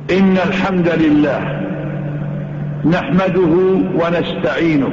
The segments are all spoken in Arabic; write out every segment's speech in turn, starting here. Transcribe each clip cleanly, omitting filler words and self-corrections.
إن الحمد لله نحمده ونستعينه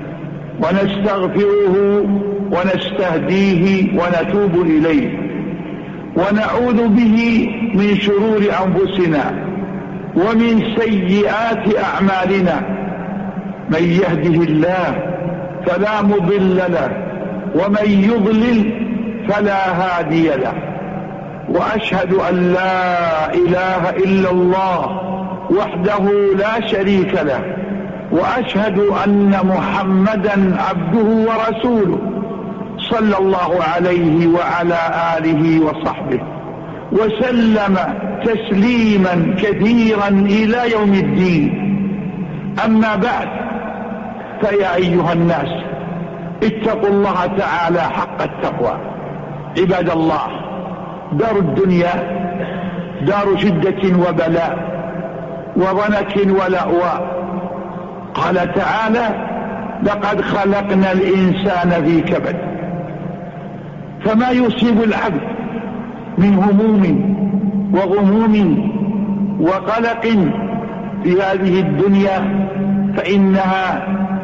ونستغفره ونستهديه ونتوب إليه ونعوذ به من شرور أنفسنا ومن سيئات أعمالنا. من يهده الله فلا مضل له ومن يضلل فلا هادي له، وأشهد أن لا إله إلا الله وحده لا شريك له، وأشهد أن محمدا عبده ورسوله صلى الله عليه وعلى آله وصحبه وسلم تسليما كثيرا إلى يوم الدين. أما بعد، فيا أيها الناس اتقوا الله تعالى حق التقوى. عباد الله، دار الدنيا دار شدة وبلاء وضنك ولأواء. قال تعالى: لقد خلقنا الإنسان في كبد. فما يصيب العبد من هموم وغموم وقلق في هذه الدنيا فإنها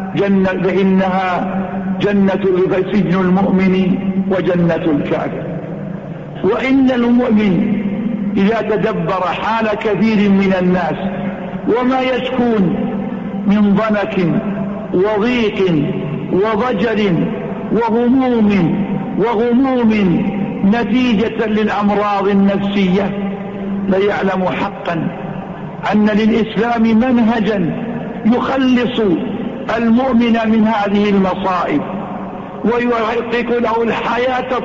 سجن المؤمن وجنة الكافر. وإن المؤمن إذا تدبر حال كثير من الناس وما يشكون من ضنك وضيق وضجر وغموم نتيجة للأمراض النفسية، ليعلم حقا أن للإسلام منهجا يخلص المؤمن من هذه المصائب ويحقق له الحياة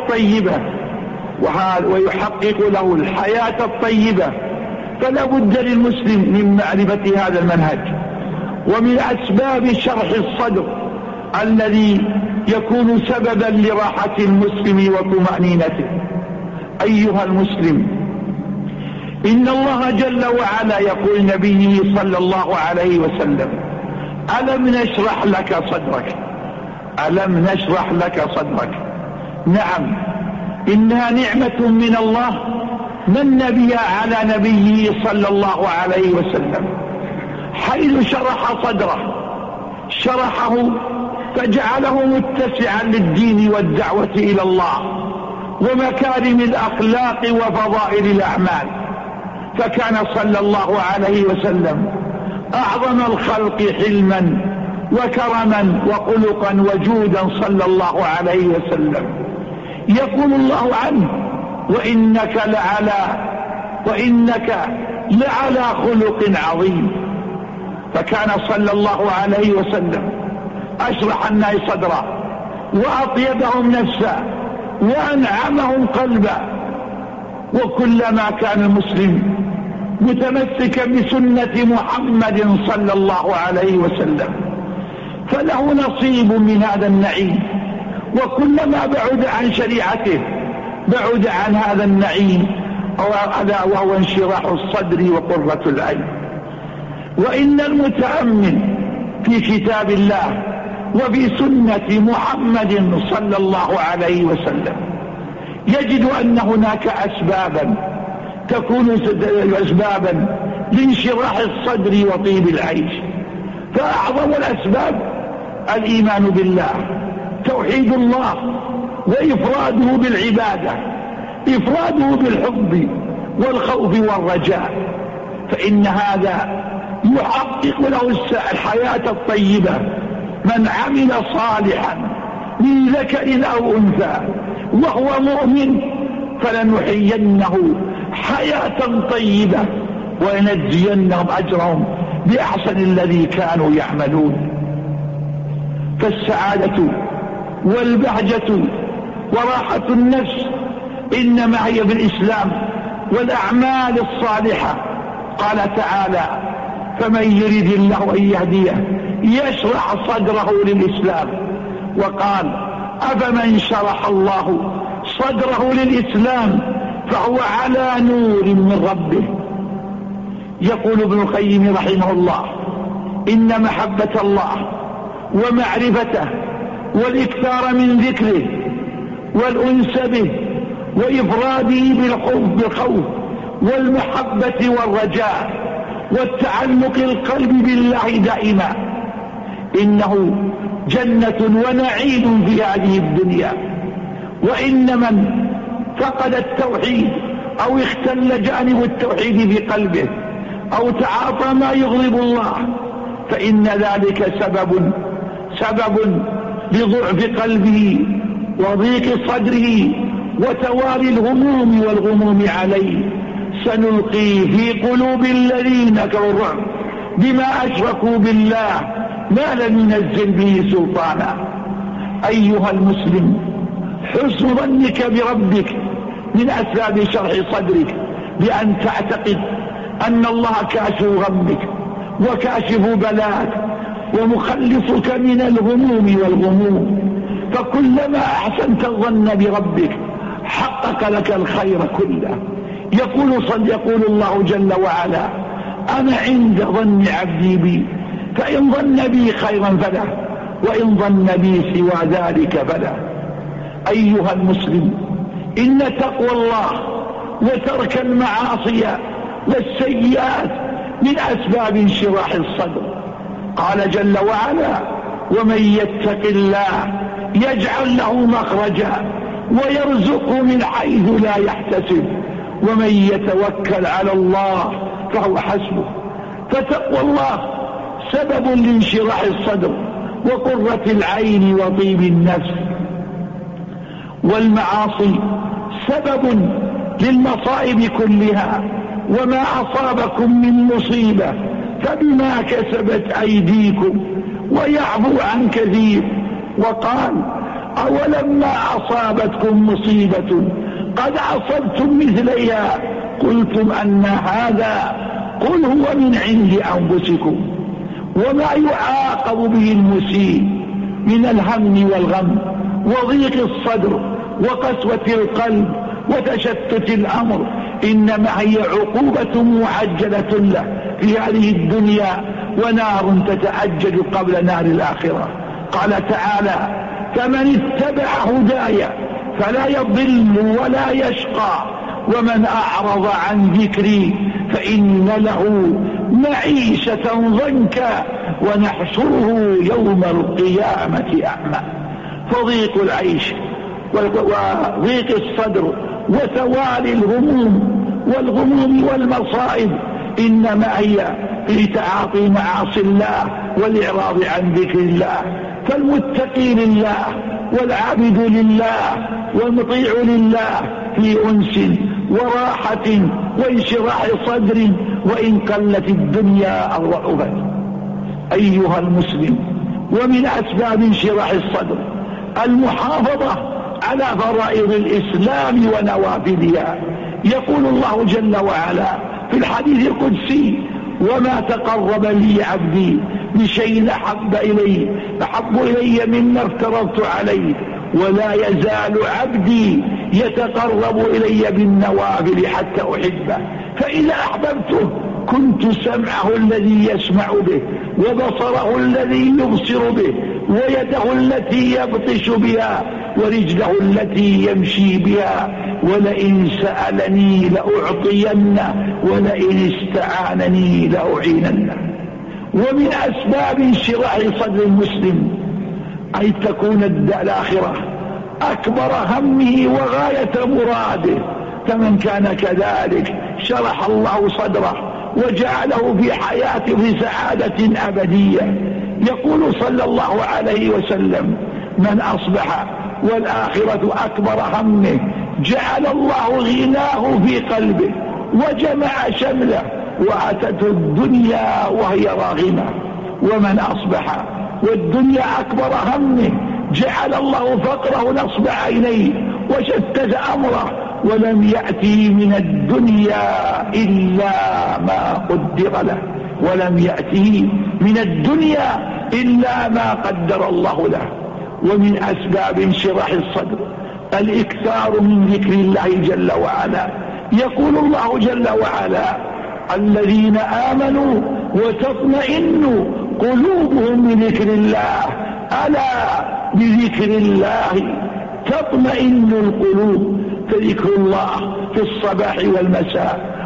الطيبة فلا بد للمسلم من معرفة هذا المنهج ومن أسباب شرح الصدر الذي يكون سببا لراحة المسلم وطمأنينته. أيها المسلم، إن الله جل وعلا يقول نبيه صلى الله عليه وسلم: ألم نشرح لك صدرك؟ ألم نشرح لك صدرك؟ نعم، إنها نعمة من الله من بها على نبيه صلى الله عليه وسلم، حيث شرح صدره، شرحه فجعله متسعا للدين والدعوة إلى الله ومكارم الأخلاق وفضائل الأعمال. فكان صلى الله عليه وسلم أعظم الخلق حلما وكرما وخلقا وجودا صلى الله عليه وسلم. يقول الله عنه: وإنك لعلى خلق عظيم. فكان صلى الله عليه وسلم أشرح الناس صدرا وأطيبهم نفسا وأنعمهم قلبا. وكلما كان المسلم متمسكا بسنة محمد صلى الله عليه وسلم فله نصيب من هذا النعيم، وكلما بعد عن شريعته بعد عن هذا النعيم وهو انشراح الصدر وقرة العين. وإن المتأمل في كتاب الله وفي سنة محمد صلى الله عليه وسلم يجد أن هناك أسبابا تكون أسبابا لانشراح الصدر وطيب العيش. فأعظم الأسباب الإيمان بالله، توحيد الله وإفراده بالعبادة، إفراده بالحب والخوف والرجاء، فإن هذا يحقق له الحياة الطيبة. من عمل صالحا من ذكر أو أنثى وهو مؤمن فلنحيينه حياة طيبة ولنجزينهم أجرهم بأحسن الذي كانوا يعملون. فالسعادة والبهجة وراحة النفس إنما هي بالإسلام والأعمال الصالحة. قال تعالى: فمن يريد الله أن يهديه يشرح صدره للإسلام. وقال: أفمن شرح الله صدره للإسلام فهو على نور من ربه. يقول ابن القيم رحمه الله: إن محبة الله ومعرفته والإكثار من ذكره والأنس به وإفراده بالخوف والمحبة والرجاء والتعلق القلب بالله دائما، إنه جنة ونعيم في هذه الدنيا. وإن من فقد التوحيد أو اختل جانب التوحيد في قلبه أو تعاطى ما يغضب الله فإن ذلك سبب لضعف قلبه وضيق صدره وتوالي الهموم والغموم عليه. سنلقي في قلوب الذين كفروا الرعب بما أشركوا بالله ما لم ينزل به سلطانا. أيها المسلم، حسن ظنك بربك من أسباب شرح صدرك بأن تعتقد أن الله كاشف غمك وكاشف بلاك ومخلصك من الهموم والغموم، فكلما أحسنت الظن بربك حقق لك الخير كله. يقول الله جل وعلا: أنا عند ظن عبدي بي، فإن ظن بي خيرا فله، وإن ظن بي سوى ذلك فله. أيها المسلم، إن تقوى الله وترك المعاصي والسيئات من أسباب انشراح الصدر. قال جل وعلا: ومن يتق الله يجعل له مخرجا ويرزقه من حيث لا يحتسب ومن يتوكل على الله فهو حسبه. فتقوى الله سبب لانشراح الصدر وقرة العين وطيب النفس، والمعاصي سبب للمصائب كلها. وما أصابكم من مصيبة فبما كسبت أيديكم ويعفو عن كثير. وقال: أولما أصابتكم مصيبة قد أصبتم مثليها قلتم أن هذا، قل هو من عند أنفسكم. وما يعاقب به المسيء من الهم والغم وضيق الصدر وقسوة القلب وتشتت الأمر إنما هي عقوبة معجلة له في هذه الدنيا ونار تتأجج قبل نار الآخرة. قال تعالى: فمن اتبع هداي فلا يضل ولا يشقى ومن أعرض عن ذكري فإن له معيشة ضنكا ونحشره يوم القيامة أعمى. فضيق العيش وضيق الصدر وتوالي الغموم والمصائب إنما هي في تعاطي معاصي الله والإعراض عن ذكر الله. فالمتقي لله والعابد لله والمطيع لله في أنس وراحة وانشراح صدر وإن قلت الدنيا أو ضعفت. أيها المسلم، ومن أسباب انشراح الصدر المحافظة على فرائض الإسلام ونوافذها. يقول الله جل وعلا في الحديث القدسي: وما تقرب لي عبدي بشيء أحب إلي مما افترضت عليه ولا يزال عبدي يتقرب إلي بالنوافل حتى أحبه فإذا أحببته كنت سمعه الذي يسمع به وبصره الذي يبصر به ويده التي يبطش بها ورجله التي يمشي بها ولئن سألني لأعطينه ولئن استعانني لأعيننه. ومن أسباب انشراح صدر المسلم أن تكون الآخرة أكبر همه وغاية مراده، فمن كان كذلك شرح الله صدره وجعله في حياته في سعادة أبدية. يقول صلى الله عليه وسلم: من أصبح والآخرة أكبر همه جعل الله غناه في قلبه وجمع شمله وأتته الدنيا وهي راغمة. ومن أصبح والدنيا أكبر همه جعل الله فقره نصب عينيه وشتت أمره ولم يأتي من الدنيا إلا ما قدر له ولم يأتي من الدنيا إلا ما قدر الله له. ومن أسباب انشراح الصدر الإكثار من ذكر الله جل وعلا. يقول الله جل وعلا: الذين آمنوا وتطمئن قلوبهم بذكر الله ألا بذكر الله تطمئن القلوب. فذكر الله في الصباح والمساء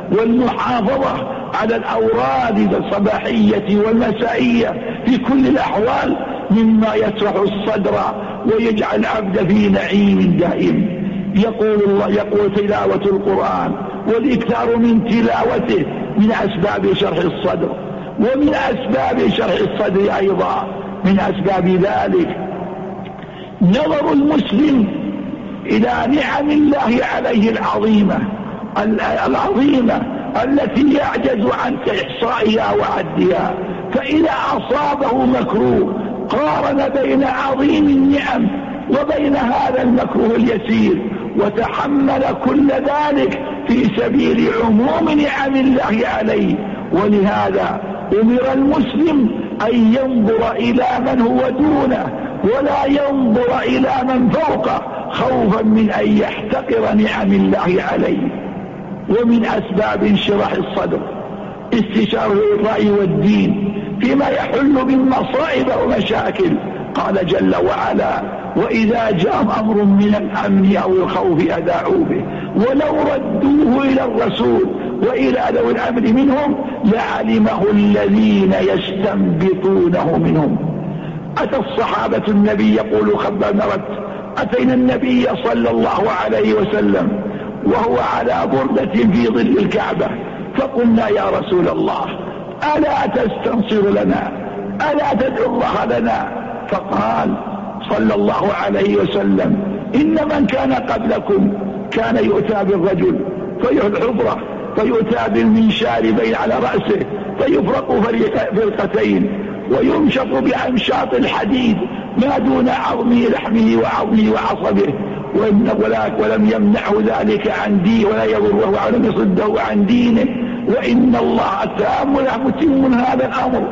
والمحافظة على الأوراد الصباحية والمسائية في كل الأحوال مما يشرح الصدر ويجعل العبد في نعيم دائم. يقول تلاوة القرآن والإكثار من تلاوته من أسباب شرح الصدر. ومن أسباب شرح الصدر أيضا من أسباب ذلك نظر المسلم إلى نعم الله عليه العظيمة التي يعجز عن إحصائها وعدها. فإذا أصابه مكروه قارن بين عظيم النعم وبين هذا المكروه اليسير وتحمل كل ذلك في سبيل عموم نعم الله عليه. ولهذا أمر المسلم أن ينظر إلى من هو دونه ولا ينظر إلى من فوقه خوفا من أن يحتقر نعم الله عليه. ومن أسباب انشراح الصدر استشارة الرأي والدين فيما يحل من مصائب ومشاكل. قال جل وعلا: وإذا جاء أمر من الأمن أو الخوف أذاعوا به ولو ردوه إلى الرسول وإلى ذوي الأمر منهم لعلمه الذين يستنبطونه منهم. أتى الصحابة النبي يقول خباب مرت أتينا النبي صلى الله عليه وسلم وهو على بردة في ظل الكعبة فقلنا: يا رسول الله ألا تستنصر لنا؟ ألا تدعو الله لنا؟ فقال صلى الله عليه وسلم: إن من كان قبلكم كان يؤتى بالرجل فيحفره فيؤتى بالمنشار بين على رأسه فيفرق فرقتين ويمشط بأمشاط الحديد ما دون عظمه لحمه وعظمه وعصبه ولم يمنعه ذلك عن دينه ولا يضره ولم يصده عن دينه وإن الله تام متم هذا الأمر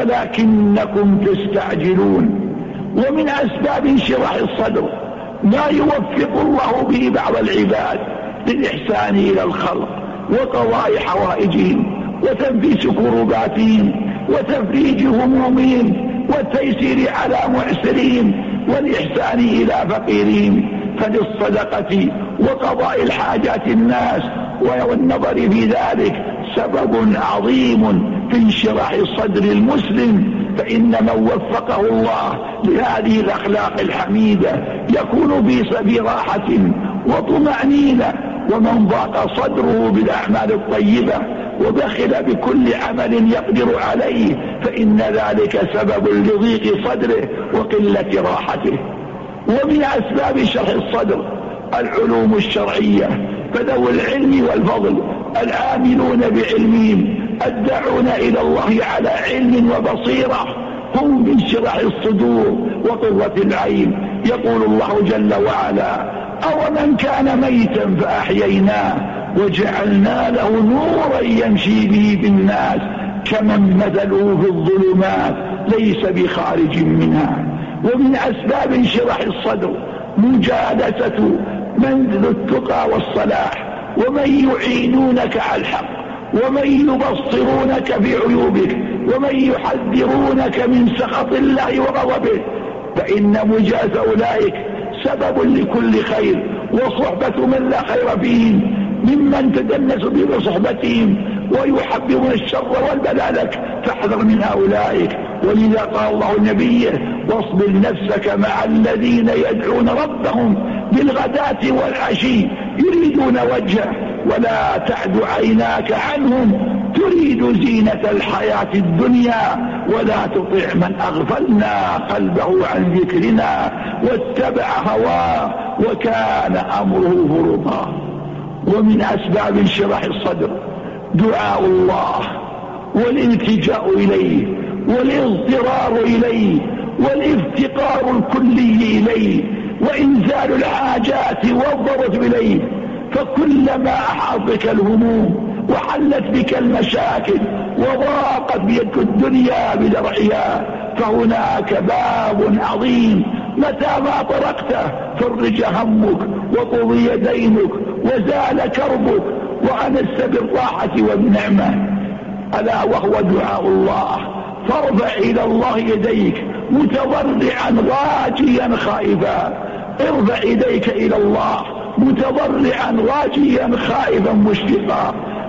ولكنكم تستعجلون. ومن أسباب انشراح الصدر ما يوفق الله به بعض العباد للإحسان إلى الخلق وقضاء حوائجهم وتنفيس كرباتهم وتفريج همومهم والتيسير على معسرين والإحسان إلى فقيرهم. فللصدقة وقضاء الحاجات الناس والنظر في ذلك سبب عظيم في انشراح صدر المسلم. فإن من وفقه الله لهذه الأخلاق الحميدة يكون في راحة وطمأنينة. ومن ضاق صدره بالأعمال الطيبة وبخل بكل عمل يقدر عليه فإن ذلك سبب لضيق صدره وقلة راحته. ومن أسباب شرح الصدر العلوم الشرعية فذوي العلم والفضل العاملون بعلمهم الداعون إلى الله على علم وبصيرة هم من شرح الصدور وقرة العين. يقول الله جل وعلا: أومن كان ميتا فأحييناه وجعلنا له نورا يمشي به في الناس كمن مثله في الظلمات ليس بخارج منها. ومن أسباب انشراح الصدر مجالسة من ذو التقى والصلاح ومن يعينونك على الحق ومن يبصرونك بعيوبك ومن يحذرونك من سخط الله وغضبه. فإن مجاز أولئك سبب لكل خير وصحبة من لا خير فيهم ممن تدنس بصحبتهم ويحبون الشر والبلاء لك فاحذر من أولئك. ولذا قال الله لنبيه: واصبر نفسك مع الذين يدعون ربهم بالغداة والعشي يريدون وجهه ولا تعد عيناك عنهم تريد زينة الحياة الدنيا ولا تطع من أغفلنا قلبه عن ذكرنا واتبع هواه وكان أمره فرطا. ومن أسباب انشراح الصدر دعاء الله والالتجاء إليه والاضطرار إليه والافتقار الكلي إليه وإنزال الحاجات والضرورة إليه. فكلما أحاط بك الهموم وحلت بك المشاكل وضاقت بك الدنيا بدرعها فهناك باب عظيم متى ما طرقته فرج همك وقضي دينك وزال كربك وأنست بالراحة والنعمة ألا وهو دعاء الله. فارفع إلى الله يديك متضرعا راجيا خائفا. ارفع يديك إلى الله متضرعا راجيا خائفا مشفقا.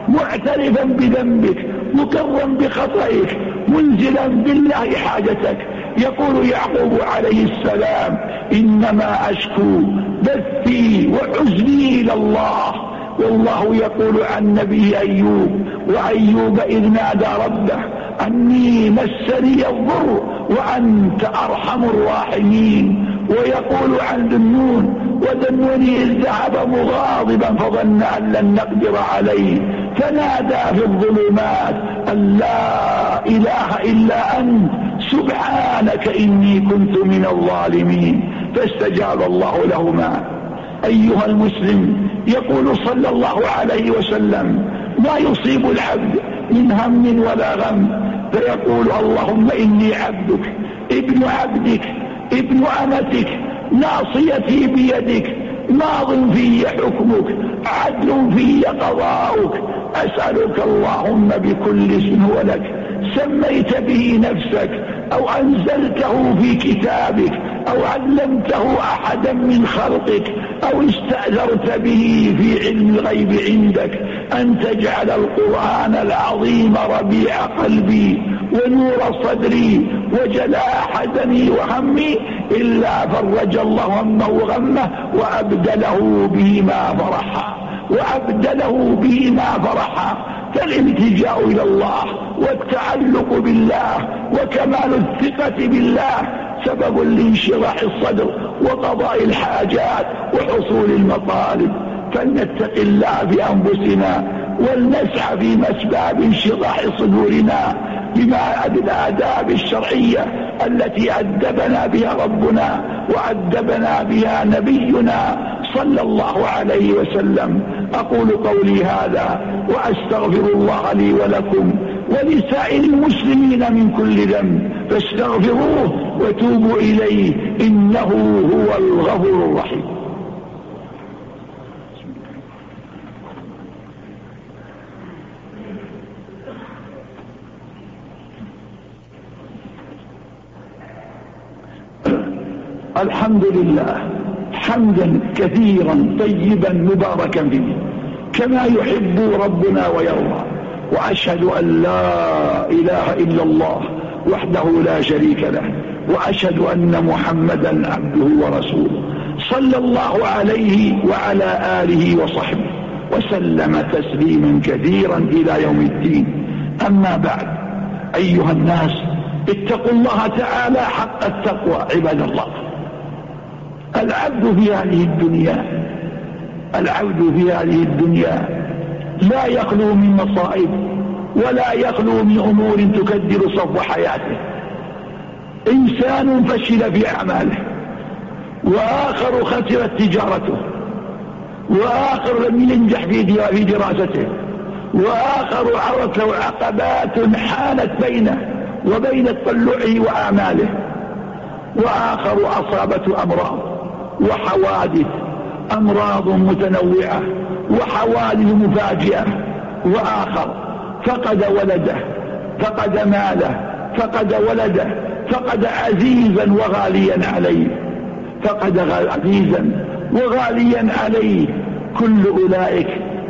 معترفا بذنبك مقرا بخطئك منزلا بالله حاجتك. يقول يعقوب عليه السلام: إنما أشكو بثي وحزني إلى الله. والله يقول عن نبي أيوب: وأيوب إذ نادى ربه أني مسني الضر وأنت أرحم الراحمين. ويقول عن ذي النون: وذا النون إذ ذهب مغاضبا فظن أن لن نقدر عليه فنادى في الظلمات أن لا إله إلا أنت سبحانك إني كنت من الظالمين فاستجاب الله لهما. أيها المسلم، يقول صلى الله عليه وسلم: ما يصيب العبد من هم ولا غم فيقول: اللهم إني عبدك ابن عبدك ابن أمتك ناصيتي بيدك ماض في حكمك عدل في قضاؤك أسألك اللهم بكل اسم هو لك سميت به نفسك أو أنزلته في كتابك أو علمته أحدا من خلقك أو استأثرت به في علم الغيب عندك أن تجعل القرآن العظيم ربيع قلبي ونور صدري وجلاء حزني وهمي إلا فرج الله همه وغمه وأبدله بهما فرحا. فالالتجاء إلى الله والتعلق بالله وكمال الثقة بالله سبب لانشراح الصدر وقضاء الحاجات وحصول المطالب. فلنتق الله بأنفسنا ولنسعى في مسباب انشراح صدورنا بما الآداب الشرعية التي أدبنا بها ربنا وأدبنا بها نبينا صلى الله عليه وسلم. أقول قولي هذا وأستغفر الله لي ولكم ولسائر المسلمين من كل ذنب فاستغفروه وتوبوا إليه إنه هو الغفور الرحيم. الحمد لله حمدا كثيرا طيبا مباركا فيه كما يحب ربنا ويرضى. وأشهد أن لا إله إلا الله وحده لا شريك له وأشهد أن محمدا عبده ورسوله صلى الله عليه وعلى آله وصحبه وسلم تسليما كثيرا إلى يوم الدين. أما بعد، أيها الناس، اتقوا الله تعالى حق التقوى عباد الله. العبد في هذه الدنيا لا يخلو من مصائب ولا يخلو من أمور تكدر صفو حياته. إنسان فشل في أعماله، وآخر خسرت تجارته، وآخر لم ينجح في دراسته، وآخر عرت له عقبات حالت بينه وبين تطلعه وآماله، وآخر أصابته أمراض وحوادث، أمراض متنوعة وحوادث مفاجئة، وآخر فقد ولده، فقد ماله، فقد ولده، فقد عزيزا وغاليا عليه، فقد عزيزا وغاليا عليه. كل أولئك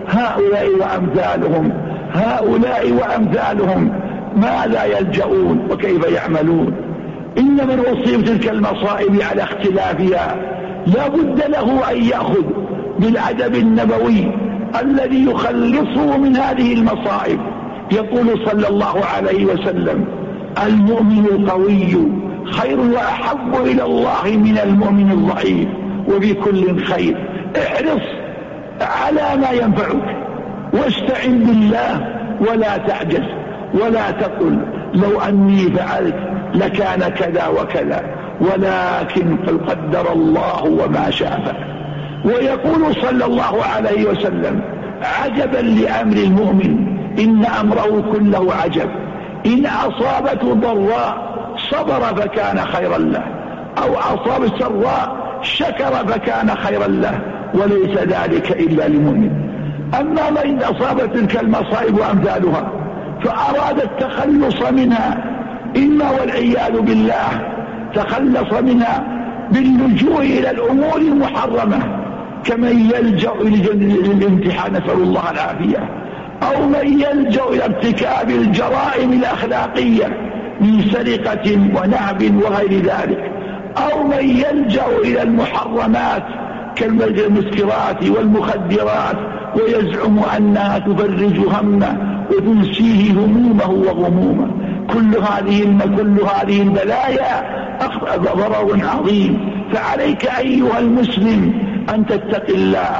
هؤلاء وأمثالهم ما لا يلجؤون وكيف يعملون؟ إن من أصيب تلك المصائب على اختلافها لا بد له أن يأخذ بالأدب النبوي الذي يخلصه من هذه المصائب. يقول صلى الله عليه وسلم: المؤمن القوي خير وأحب إلى الله من المؤمن الضعيف، وفي كل خير. احرص على ما ينفعك واستعن بالله ولا تعجز ولا تقل لو أني فعلت لكان كذا وكذا، ولكن قدر الله وما شاء فعل. ويقول صلى الله عليه وسلم: عجبا لأمر المؤمن إن أمره كله عجب، إن أصابته ضراء صبر فكان خيرا له، أو أصاب سراء شكر فكان خيرا له، وليس ذلك إلا للمؤمن. أما من أصابت تلك المصائب وأمثالها فأراد التخلص منها، إما والعياذ بالله تخلص منها باللجوء إلى الأمور المحرمة كمن يلجأ للامتحان، نسأل الله العافية، أو من يلجأ إلى ارتكاب الجرائم الأخلاقية من سرقة ونهب وغير ذلك، أو من يلجأ إلى المحرمات كالمسكرات والمخدرات ويزعم أنها تفرج همه وتنسيه همومه وغمومه. كل هذه البلايا ضرر عظيم. فعليك أيها المسلم أن تتقي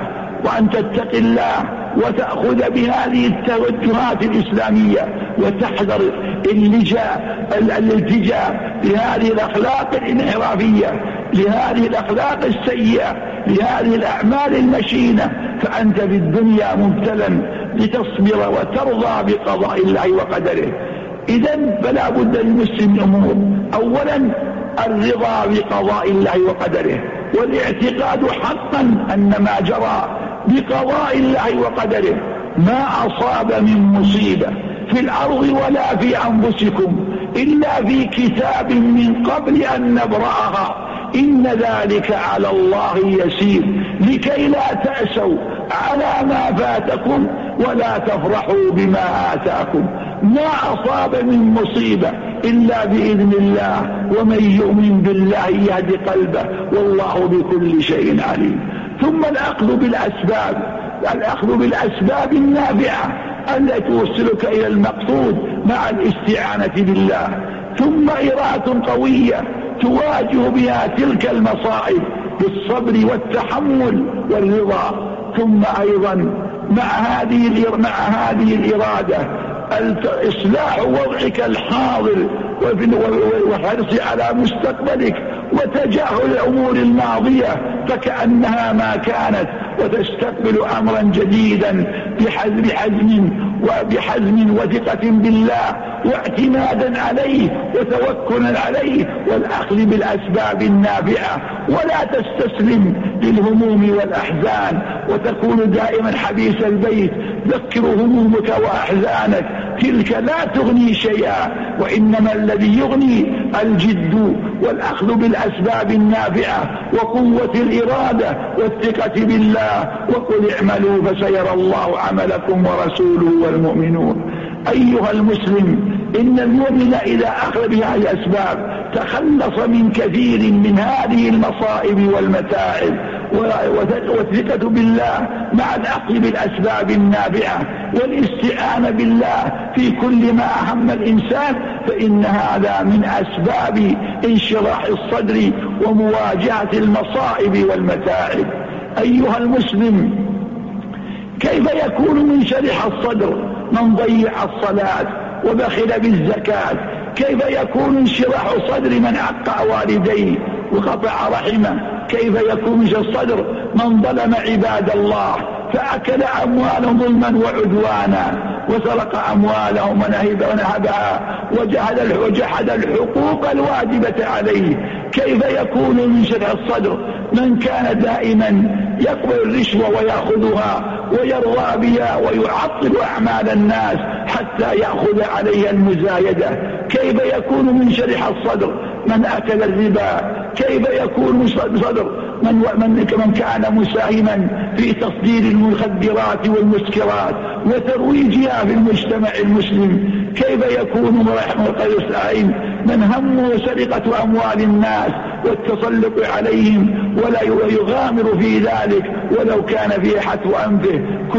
الله وتأخذ بهذه التوجهات الإسلامية، وتحذر الالتجاء لهذه الأخلاق الانحرافية، لهذه الأخلاق السيئة، لهذه الأعمال المشينة. فأنت في الدنيا مبتلى لتصبر وترضى بقضاء الله وقدره. إذن فلا بد للمسلم من أمور: أولا الرضا بقضاء الله وقدره، والاعتقاد حقا أن ما جرى بقضاء الله وقدره ما أصاب من مصيبة في الأرض ولا في أنفسكم إلا في كتاب من قبل أن نبرأها، إن ذلك على الله يسير، لكي لا تأسوا على ما فاتكم ولا تفرحوا بما آتاكم. ما أصاب من مصيبة إلا بإذن الله، ومن يؤمن بالله يهدي قلبه، والله بكل شيء عليم. ثم الأخذ بالأسباب النافعة التي توصلك إلى المقصود مع الاستعانة بالله. ثم إرادة قوية تواجه بها تلك المصائب بالصبر والتحمل والرضا. ثم أيضا مع هذه الإرادة إصلاح وضعك الحاضر والحرص على مستقبلك وتجاهل الأمور الماضية فكأنها ما كانت، وتستقبل أمرا جديدا بحزم وثقة بالله واعتمادا عليه وتوكلا عليه والأخذ بالأسباب النافعة. ولا تستسلم للهموم والأحزان وتكون دائما حبيس البيت. ذكر همومك وأحزانك، تلك لا تغني شيئا، وإنما الذي يغني الجد والأخذ بالأسباب النافعة وقوة الإرادة والثقة بالله. وقل اعملوا فسيرى الله عملكم ورسوله والمؤمنون. أيها المسلم، إن المؤمن إذا أخذ بهذه الأسباب تخلص من كثير من هذه المصائب والمتاعب، والثقة بالله مع الأخذ بالأسباب النافعة والاستعانة بالله في كل ما أهم الإنسان، فإن هذا من أسباب انشراح الصدر ومواجهة المصائب والمتاعب. أيها المسلم، كيف يكون منشرح الصدر من ضيع الصلاة وبخل بالزكاة؟ كيف يكون انشراح صدر من عق والديه وقطع رحمه؟ كيف يكون منشرح الصدر من ظلم عباد الله فأكل أموالهم ظلما وعدوانا وسرق أموالهم ونهبها وجحد الحقوق الواجبة عليه؟ كيف يكون منشرح الصدر من كان دائما يقبل الرشوة ويأخذها ويرضى بها ويعطل أعمال الناس حتى يأخذ عليها المزايدة؟ كيف يكون منشرح الصدر من أكل الربا؟ كيف يكون صدر من كان مساهما في تصدير المخدرات والمسكرات وترويجها في المجتمع المسلم؟ كيف يكون من همه سرقة أموال الناس والتسلط عليهم ولا يغامر في ذلك ولو كان في حتو أنفه؟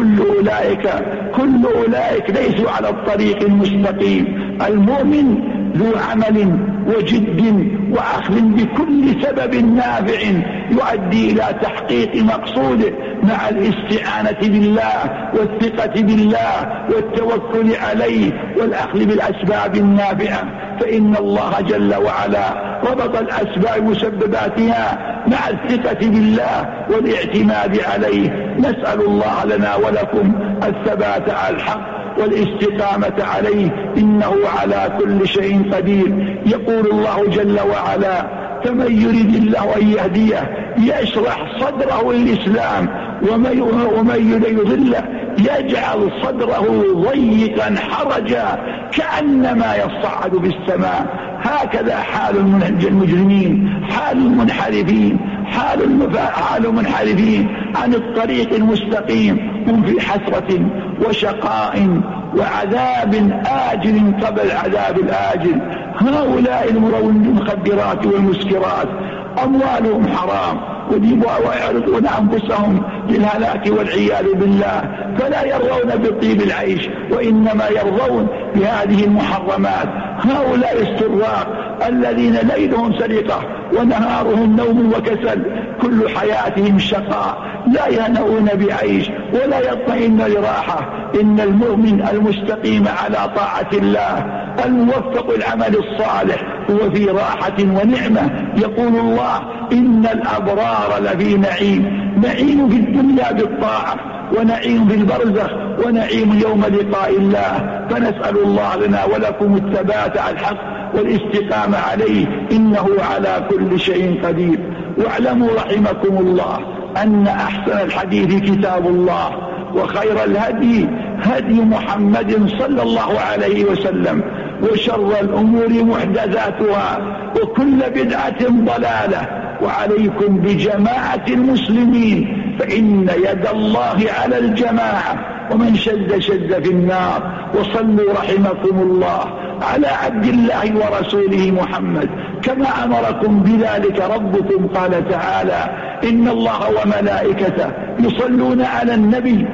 كل أولئك ليسوا على الطريق المستقيم. المؤمن ذو عمل وجد وأخذ بكل سبب نافع يؤدي إلى تحقيق مقصوده مع الاستعانة بالله والثقة بالله والتوكل عليه والأخذ بالأسباب النافعة. فإن الله جل وعلا ربط الأسباب مسبباتها مع الثقة بالله والاعتماد عليه. نسأل الله لنا ولكم الثبات على الحق والاستقامة عليه، إنه على كل شيء قدير. يقول الله جل وعلا: فمن يريد الله أن يهديه يشرح صدره للإسلام ومن يريد يضله يجعل صدره ضيقا حرجا كأنما يصعد في السماء. هكذا حال المجرمين، حال المنحرفين، حال منحرفين عن الطريق المستقيم، هم في حسرة وشقاء وعذاب آجل قبل العذاب الآجل. هؤلاء المخدرات والمسكرات أموالهم حرام ويعرضون أنفسهم للهلاك والعياذ بالله، فلا يرضون بطيب العيش وإنما يرضون بهذه المحرمات. هؤلاء السراق الذين ليلهم سرقة ونهارهم نوم وكسل، كل حياتهم شقاء، لا ينؤون بعيش ولا يطمئن لراحة. إن المؤمن المستقيم على طاعة الله الموفق العمل الصالح هو في راحة ونعمة. يقول الله: إن الأبرار لفي نعيم، نعيم في الدنيا بالطاعة، ونعيم في البرزخ، ونعيم يوم لقاء الله. فنسأل الله لنا ولكم الثبات على الحق والاستقامة عليه، إنه على كل شيء قدير. واعلموا رحمكم الله أن أحسن الحديث كتاب الله، وخير الهدي هدي محمد صلى الله عليه وسلم، وشر الأمور محدثاتها، وكل بدعة ضلالة. وعليكم بجماعة المسلمين، فإن يد الله على الجماعة، ومن شد شد في النار. وصلوا رحمكم الله على عبد الله ورسوله محمد كما أمركم بذلك ربكم. قال تعالى: إن الله وملائكته يصلون على النبي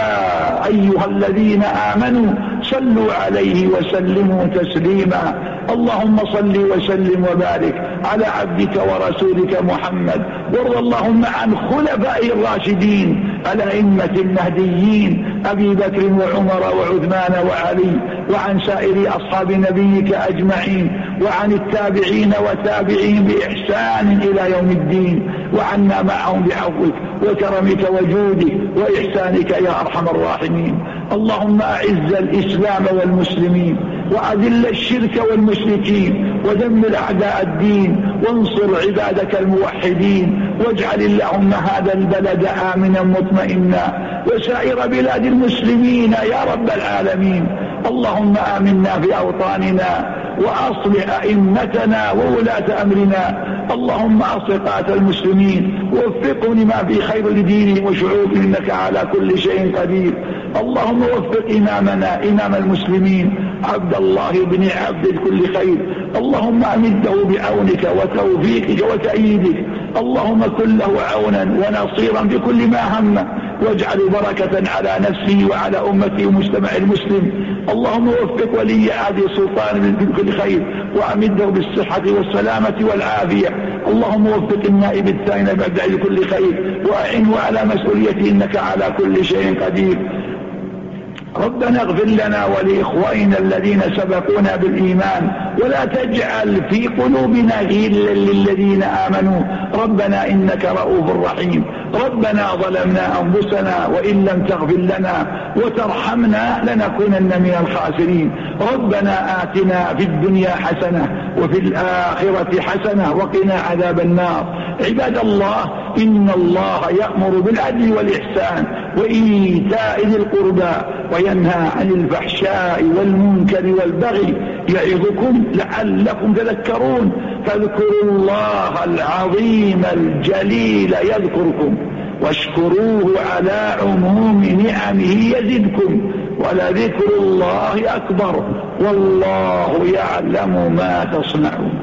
يا أيها الذين آمنوا صلوا عليه وسلموا تسليما. اللهم صل وسلم وبارك على عبدك ورسولك محمد، وارض اللهم عن خلفائه الراشدين الأئمة المهديين أبي بكر وعمر وعثمان وعلي، وعن سائر أصحاب نبيك أجمعين، وعن التابعين وتابعين بإحسان إلى يوم الدين، وعنا معهم بعفوك وكرمك وجودك وإحسانك يا أرحم الراحمين. اللهم أعز الإسلام والمسلمين، وأذل الشرك والمشركين، ودمر أعداء الدين، وانصر عبادك الموحدين، واجعل اللهم هذا البلد آمنا مطمئنا، وسائر بلاد المسلمين يا رب العالمين. اللهم آمنا في أوطاننا، وأصلح أئمتنا وولاة أمرنا. اللهم أصلح قادة المسلمين، ووفقهم لما في خير لدينهم وشعوبهم، إنك على كل شيء قدير. اللهم وفق إمامنا إمام المسلمين عبد الله بن عبد الكل خير، اللهم أمده بعونك وتوفيقك وتأييدك. اللهم كن له عونا ونصيرا بكل ما همه، واجعل بركة على نفسه وعلى أمته ومجتمع المسلم. اللهم وفق ولي عهد سلطان بكل خير، وأمده بالصحة والسلامة والعافية. اللهم وفق النائب الثاني بعد كل خير، وأعنه على مسؤوليته، إنك على كل شيء قدير. ربنا اغفر لنا ولإخواننا الذين سبقونا بالإيمان، ولا تجعل في قلوبنا غلا للذين آمنوا، ربنا إنك رؤوف رحيم. ربنا ظلمنا أنفسنا، وإن لم تغفر لنا وترحمنا لنكونن من الخاسرين. ربنا آتنا في الدنيا حسنة وفي الآخرة حسنة وقنا عذاب النار. عباد الله، إن الله يأمر بالعدل والإحسان وإيتاء ذي القربى، وينهى عن الفحشاء والمنكر والبغي، يعظكم لعلكم تذكرون. فاذكروا الله العظيم الجليل يذكركم، واشكروه على عموم نعمه يزدكم، ولذكر الله أكبر، والله يعلم ما تصنعون.